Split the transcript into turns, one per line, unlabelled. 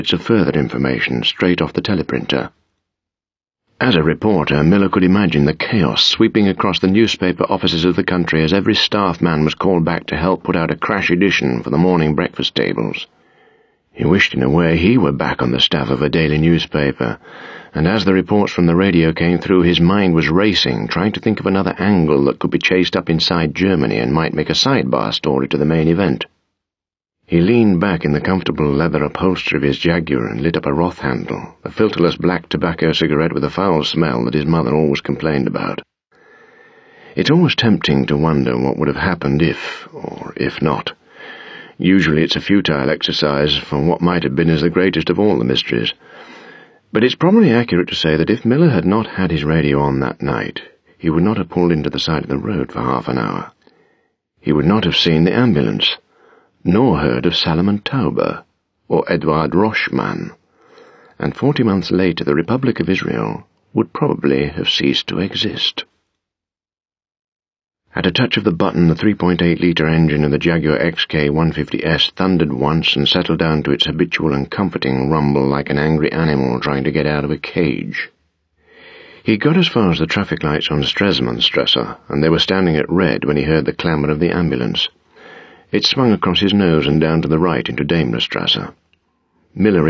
bits of further information straight off the teleprinter. As a reporter, Miller could imagine the chaos sweeping across the newspaper offices of the country as every staff man was called back to help put out a crash edition for the morning breakfast tables. He wished in a way he were back on the staff of a daily newspaper, and as the reports from the radio came through, his mind was racing, trying to think of another angle that could be chased up inside Germany and might make a sidebar story to the main event. He leaned back in the comfortable leather upholstery of his Jaguar and lit up a Roth handle, a filterless black tobacco cigarette with a foul smell that his mother always complained about. It's always tempting to wonder what would have happened if, or if not. Usually it's a futile exercise, for what might have been is the greatest of all the mysteries. But it's probably accurate to say that if Miller had not had his radio on that night, he would not have pulled into the side of the road for half an hour. He would not have seen the ambulance, nor heard of Salomon Tauber, or Edward Rochman, and 40 months later the Republic of Israel would probably have ceased to exist. At a touch of the button, the 3.8-litre engine of the Jaguar XK150S thundered once and settled down to its habitual and comforting rumble like an angry animal trying to get out of a cage. He got as far as the traffic lights on Stresemannstrasse, and they were standing at red when he heard the clamour of the ambulance. It swung across his nose and down to the right into Daimlerstrasse. Miller